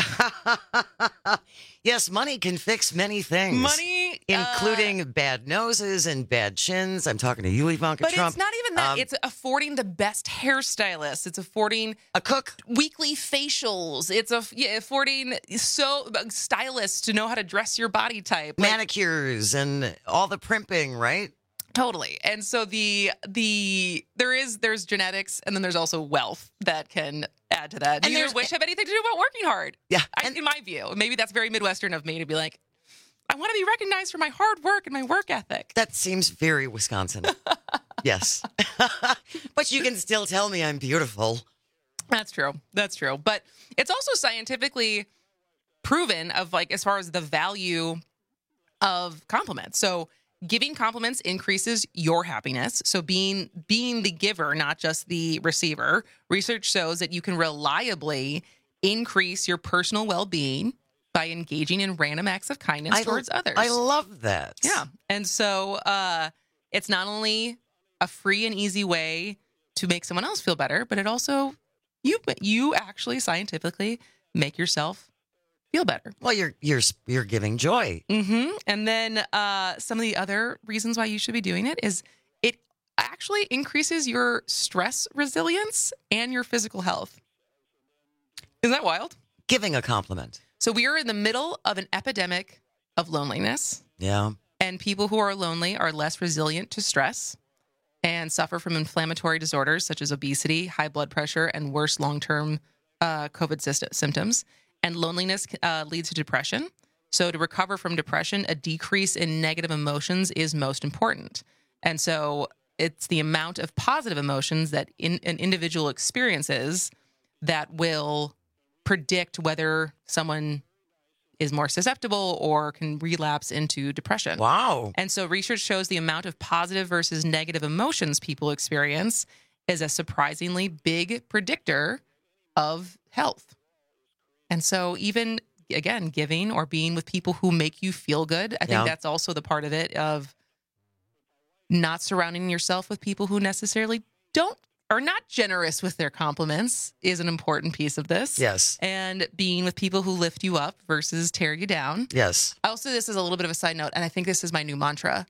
Yes, money can fix many things. Money, including bad noses and bad chins. I'm talking to you, Ivanka but Trump. It's not even that. It's affording the best hairstylists. It's affording a cook, weekly facials. It's affording stylists to know how to dress your body type, manicures, and all the primping, right? Totally. And so there's genetics, and then there's also wealth that can add to that. Neither of which have anything to do about working hard. Yeah. In my view. Maybe that's very Midwestern of me to be like, I want to be recognized for my hard work and my work ethic. That seems very Wisconsin. Yes. But you can still tell me I'm beautiful. That's true. But it's also scientifically proven of like, as far as the value of compliments. So giving compliments increases your happiness. So being the giver, not just the receiver. Research shows that you can reliably increase your personal well-being by engaging in random acts of kindness towards others. I love that. Yeah. And so it's not only a free and easy way to make someone else feel better, but it also, you actually scientifically make yourself feel better. Well, you're giving joy. Mm-hmm. And then some of the other reasons why you should be doing it is it actually increases your stress resilience and your physical health. Isn't that wild? Giving a compliment. So we are in the middle of an epidemic of loneliness. Yeah. And people who are lonely are less resilient to stress and suffer from inflammatory disorders such as obesity, high blood pressure, and worse long-term COVID symptoms. And loneliness leads to depression. So to recover from depression, a decrease in negative emotions is most important. And so it's the amount of positive emotions that an individual experiences that will predict whether someone is more susceptible or can relapse into depression. Wow. And so research shows the amount of positive versus negative emotions people experience is a surprisingly big predictor of health. And so even, again, giving or being with people who make you feel good, I think that's also the part of it of not surrounding yourself with people who necessarily are not generous with their compliments is an important piece of this. Yes. And being with people who lift you up versus tear you down. Yes. Also, this is a little bit of a side note, and I think this is my new mantra.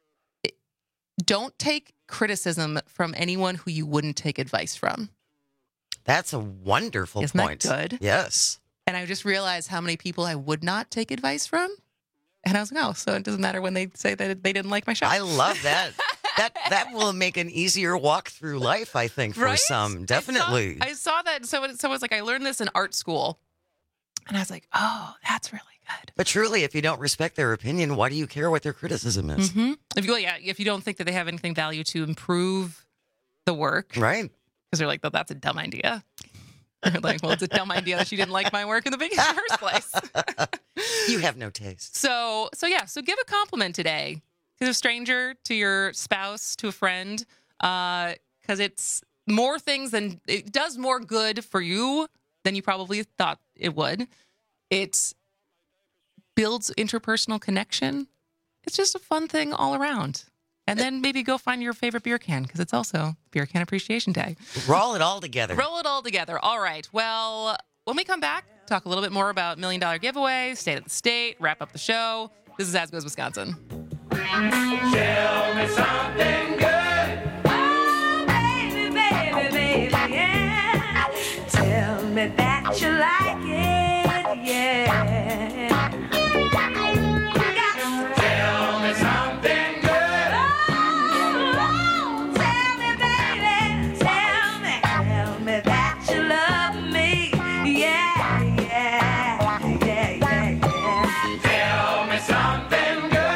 Don't take criticism from anyone who you wouldn't take advice from. That's a wonderful Isn't point. That good? Yes. And I just realized how many people I would not take advice from. And I was like, oh, so it doesn't matter when they say that they didn't like my show. I love that. That will make an easier walk through life, I think, for some. Definitely. I saw that. So it was like, I learned this in art school. And I was like, oh, that's really good. But truly, if you don't respect their opinion, why do you care what their criticism is? Mm-hmm. If you don't think that they have anything value to improve the work. Right. Because they're like, oh, that's a dumb idea. They're like, well, it's a dumb idea that she didn't like my work in the first place. You have no taste. So give a compliment today to a stranger, to your spouse, to a friend, because it's more things than it does more good for you than you probably thought it would. It builds interpersonal connection. It's just a fun thing all around. And then maybe go find your favorite beer can because it's also Beer Can Appreciation Day. Roll it all together. Roll it all together. All right. Well, when we come back, talk a little bit more about $1 Million Giveaway, State of the State, wrap up the show. This is As Goes Wisconsin. Tell me something good. Oh, baby, baby, baby, yeah. Tell me that you like it, yeah. Tell me something good. Oh, tell me, baby, tell me that you love me, yeah, yeah, yeah, yeah, yeah. Tell me something good.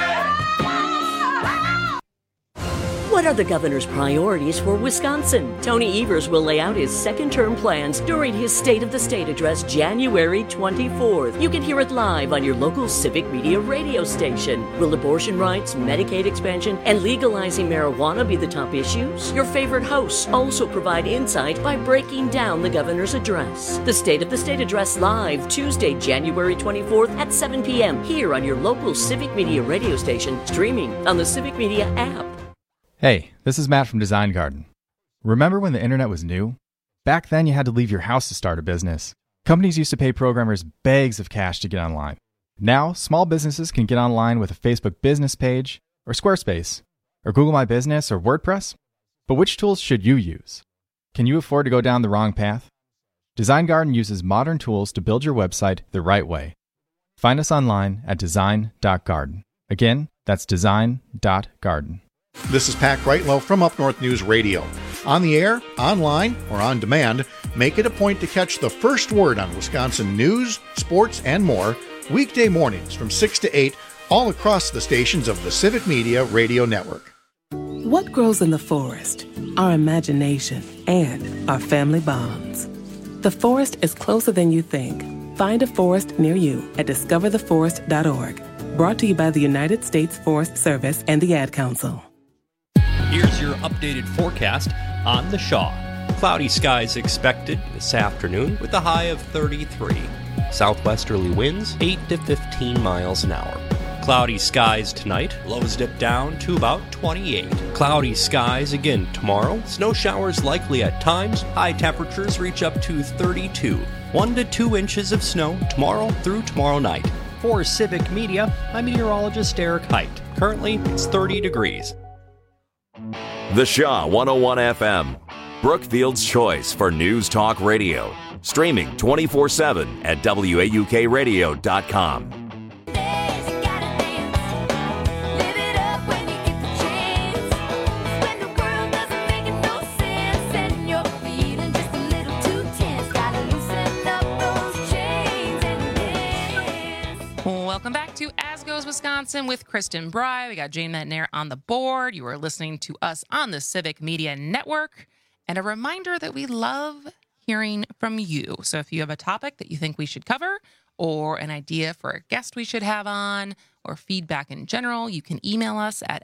What are the governor's priorities for Wisconsin? Tony Evers will lay out his second-term plans during his State of the State address January 24th. You can hear it live on your local civic media radio station. Will abortion rights, Medicaid expansion, and legalizing marijuana be the top issues? Your favorite hosts also provide insight by breaking down the governor's address. The State of the State address live Tuesday, January 24th at 7 p.m. here on your local civic media radio station, streaming on the Civic Media app. Hey, this is Matt from Design Garden. Remember when the internet was new? Back then, you had to leave your house to start a business. Companies used to pay programmers bags of cash to get online. Now, small businesses can get online with a Facebook business page, or Squarespace, or Google My Business, or WordPress. But which tools should you use? Can you afford to go down the wrong path? Design Garden uses modern tools to build your website the right way. Find us online at design.garden. Again, that's design.garden. This is Pat Greitlow from Up North News Radio. On the air, online, or on demand, make it a point to catch the first word on Wisconsin news, sports, and more weekday mornings from 6 to 8 all across the stations of the Civic Media Radio Network. What grows in the forest? Our imagination and our family bonds. The forest is closer than you think. Find a forest near you at discovertheforest.org. Brought to you by the United States Forest Service and the Ad Council. Here's your updated forecast on the Shaw. Cloudy skies expected this afternoon with a high of 33. Southwesterly winds 8 to 15 miles an hour. Cloudy skies tonight, lows dip down to about 28. Cloudy skies again tomorrow, snow showers likely at times, high temperatures reach up to 32. 1 to 2 inches of snow tomorrow through tomorrow night. For Civic Media, I'm meteorologist Eric Height. Currently, it's 30 degrees. The Shaw 101 FM, Brookfield's choice for news talk radio. Streaming 24/7 at WAUKradio.com. Welcome back to As Goes Wisconsin with Kristen Bry. We got Jane Metnair on the board. You are listening to us on the Civic Media Network. And a reminder that we love hearing from you. So if you have a topic that you think we should cover, or an idea for a guest we should have on, or feedback in general, you can email us at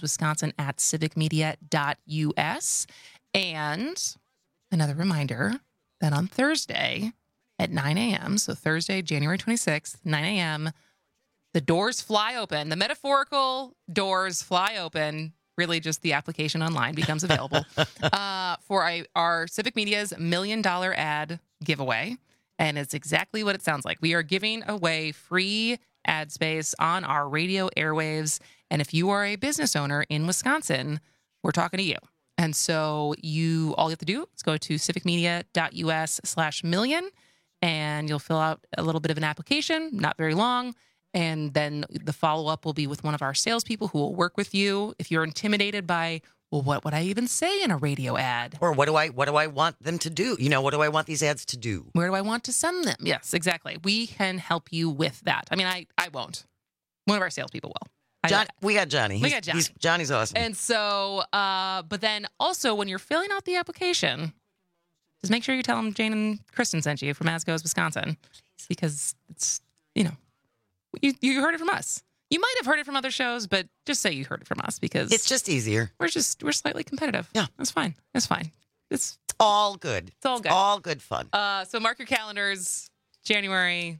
asgoeswisconsin@civicmedia.us. And another reminder that on Thursday at 9 a.m., so Thursday, January 26th, 9 a.m., the doors fly open. The metaphorical doors fly open. Really, just the application online becomes available for our Civic Media's $1 million ad giveaway. And it's exactly what it sounds like. We are giving away free ad space on our radio airwaves. And if you are a business owner in Wisconsin, we're talking to you. And so all you have to do is go to civicmedia.us/million, and you'll fill out a little bit of an application, not very long. And then the follow-up will be with one of our salespeople who will work with you. If you're intimidated by, well, what would I even say in a radio ad? Or what do I want them to do? You know, what do I want these ads to do? Where do I want to send them? Yes, exactly. We can help you with that. I mean, I won't. One of our salespeople will. We got Johnny. Johnny's awesome. And so, but then also when you're filling out the application, just make sure you tell them Jane and Kristen sent you from As Goes Wisconsin, because it's, you know, you heard it from us. You might have heard it from other shows, but just say you heard it from us, because it's just easier. We're slightly competitive. Yeah, that's fine. That's fine. It's all good. It's all good. All good fun. So mark your calendars. January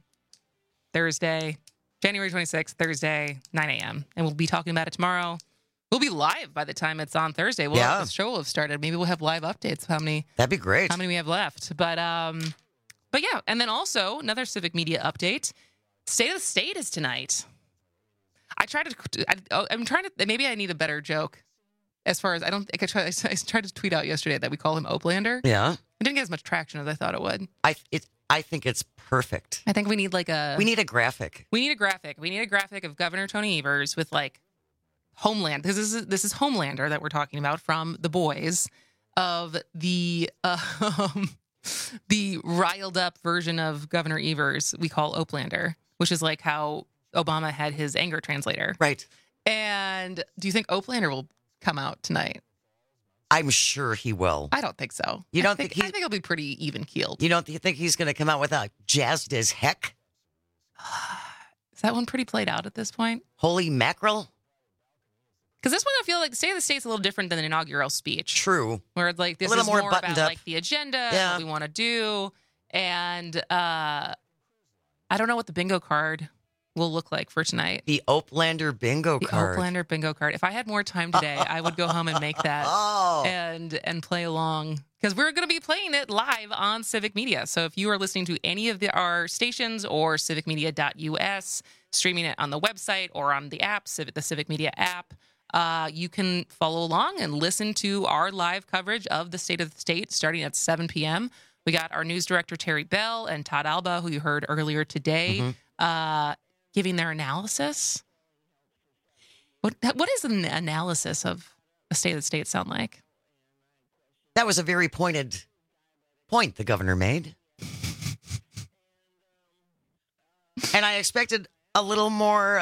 26th, Thursday, 9 a.m. And we'll be talking about it tomorrow. We'll be live by the time it's on Thursday. The show will have started. Maybe we'll have live updates. That'd be great. How many we have left? But yeah. And then also another Civic Media update. State of the State is tonight. I'm trying to, maybe I need a better joke. As far as, I tried to tweet out yesterday that we call him Oplander. Yeah. It didn't get as much traction as I thought it would. I think it's perfect. I think we need we need a graphic. We need a graphic of Governor Tony Evers with like Homeland. This is Homelander that we're talking about from The Boys, of the riled up version of Governor Evers we call Oplander, which is like how Obama had his anger translator. Right. And do you think Oplander will come out tonight? I'm sure he will. I don't think so. You don't I think he'll be pretty even keeled. You don't think he's going to come out with a jazzed as heck? Is that one pretty played out at this point? Holy mackerel? Because this one, I feel like State of the State's a little different than an inaugural speech. True. Where it's like, this is more about like the agenda, what we want to do. And I don't know what the bingo card will look like for tonight. The Oaklander bingo card. The Oaklander bingo card. If I had more time today, I would go home and make that and play along, because we're going to be playing it live on Civic Media. So if you are listening to any of our stations or civicmedia.us, streaming it on the website or on the app, the Civic Media app, you can follow along and listen to our live coverage of the State of the State starting at 7 p.m. We got our news director, Terry Bell, and Todd Alba, who you heard earlier today, giving their analysis. What does an analysis of a State of the State sound like? That was a very pointed point the governor made. And I expected a little more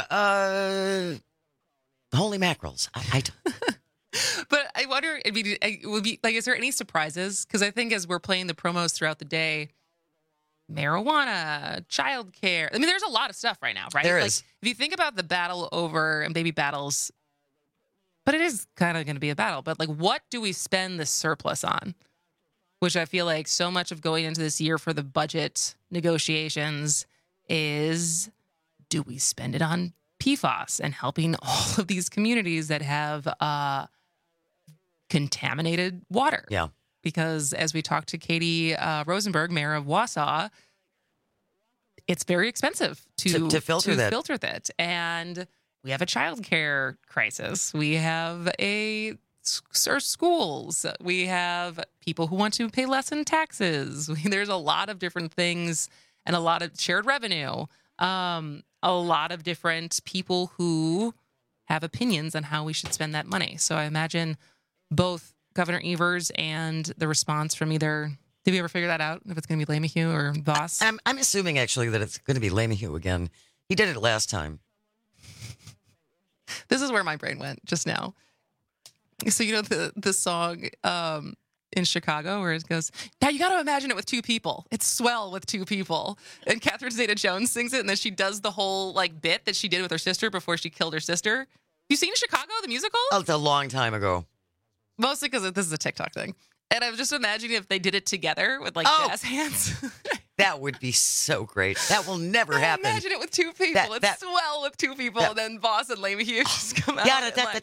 holy mackerels. I don't. But I wonder, it would be like, is there any surprises? Because I think as we're playing the promos throughout the day, marijuana, childcare. I mean, there's a lot of stuff right now, right? There like, is. If you think about the battle over and baby battles, but it is kind of going to be a battle. But like, what do we spend the surplus on? Which I feel like so much of going into this year for the budget negotiations is, do we spend it on PFAS and helping all of these communities that have contaminated water? Yeah. Because as we talked to Katie Rosenberg, mayor of Wausau, it's very expensive to filter that. filter that. And we have a childcare crisis. We have our schools. We have people who want to pay less in taxes. There's a lot of different things and a lot of shared revenue. A lot of different people who have opinions on how we should spend that money. So I imagine both Governor Evers and the response from either, did we ever figure that out? If it's going to be LeMahieu or Voss? I'm assuming actually that it's going to be LeMahieu again. He did it last time. This is where my brain went just now. So you know the song in Chicago where it goes, now you got to imagine it with two people. It's swell with two people. And Catherine Zeta-Jones sings it, and then she does the whole like bit that she did with her sister before she killed her sister. You seen Chicago, the musical? Oh, it's a long time ago. Mostly because this is a TikTok thing. And I was just imagining if they did it together with like jazz hands. That would be so great. That will never happen. Imagine it with two people. It's swell with two people, and then Voss and LeMahieu just come out.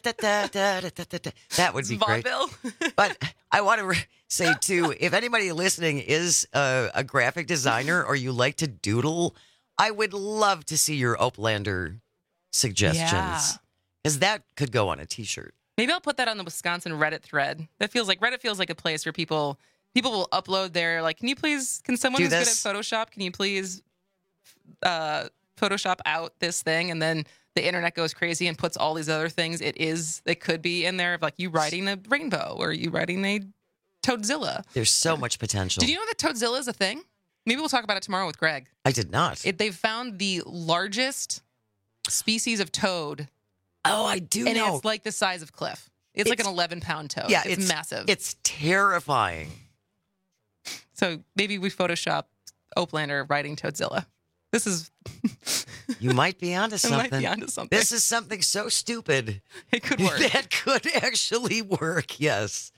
That would be great. But I want to say, too, if anybody listening is a graphic designer or you like to doodle, I would love to see your Oaklander suggestions. Because that could go on a T-shirt. Maybe I'll put that on the Wisconsin Reddit thread. Reddit feels like a place where people will upload their, like, can someone who's good at Photoshop, can you please Photoshop out this thing? And then the internet goes crazy and puts all these other things it could be in there, of like you writing a rainbow or you writing a Toadzilla. There's so much potential. Did you know that Toadzilla is a thing? Maybe we'll talk about it tomorrow with Greg. I did not. They've found the largest species of toad. Oh, I do know. And it's like the size of Cliff. It's like an 11-pound toad. Yeah, it's massive. It's terrifying. So maybe we Photoshop Oaklander riding Toadzilla. This is... You might be onto something. I might be onto something. This is something so stupid. It could work. That could actually work, yes.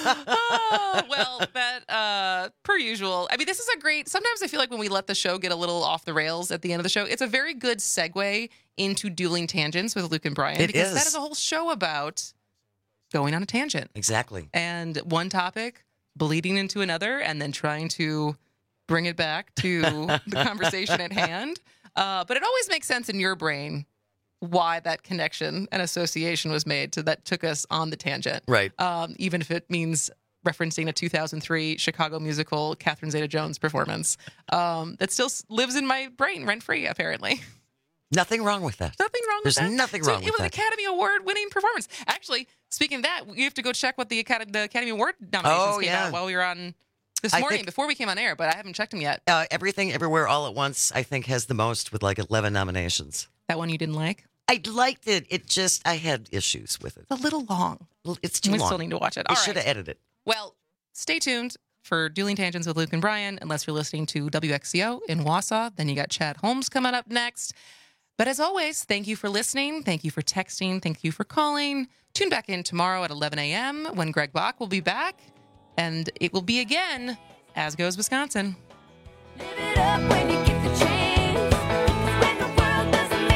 Per usual. I mean, this is a great... Sometimes I feel like when we let the show get a little off the rails at the end of the show, it's a very good segue into Dueling Tangents with Luke and Brian. Because that is a whole show about going on a tangent. Exactly. And one topic bleeding into another and then trying to bring it back to the conversation at hand. But it always makes sense in your brain why that connection and association was made that took us on the tangent. Right. Even if it means referencing a 2003 Chicago musical Catherine Zeta-Jones performance that still lives in my brain rent-free, apparently. Nothing wrong with that. Nothing wrong with that. There's nothing wrong with that. It was an Academy Award-winning performance. Actually, speaking of that, you have to go check what the Academy Award nominations came out while we were on this morning, before we came on air, but I haven't checked them yet. Everything, Everywhere, All at Once, I think, has the most with like 11 nominations. That one you didn't like? I liked it. I had issues with it. It's a little long. It's too long. We still need to watch it. I should have edited it. Well, stay tuned for Dueling Tangents with Luke and Brian, unless you're listening to WXCO in Wausau. Then you got Chad Holmes coming up next. But as always, thank you for listening. Thank you for texting. Thank you for calling. Tune back in tomorrow at 11 a.m. when Greg Bach will be back. And it will be again, As Goes Wisconsin. Live it up when you get the chance. 'Cause when the world doesn't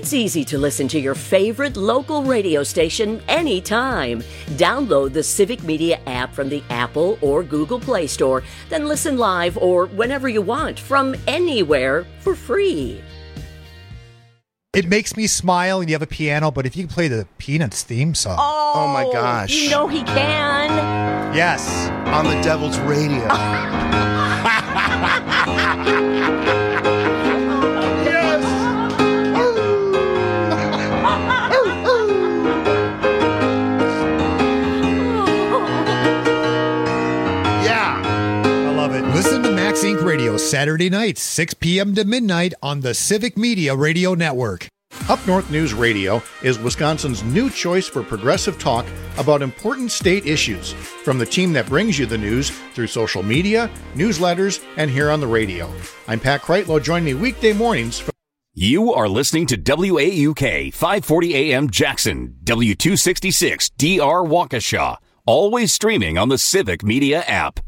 It's easy to listen to your favorite local radio station anytime. Download the Civic Media app from the Apple or Google Play Store, then listen live or whenever you want from anywhere for free. It makes me smile and you have a piano, but if you can play the Peanuts theme song. Oh my gosh. You know he can. Yes. On the Devil's Radio. Listen to Max Inc. Radio Saturday nights, 6 p.m. to midnight on the Civic Media Radio Network. Up North News Radio is Wisconsin's new choice for progressive talk about important state issues, from the team that brings you the news through social media, newsletters, and here on the radio. I'm Pat Kreitlow. Join me weekday mornings. You are listening to WAUK 540 AM Jackson, W266 DR Waukesha, always streaming on the Civic Media app.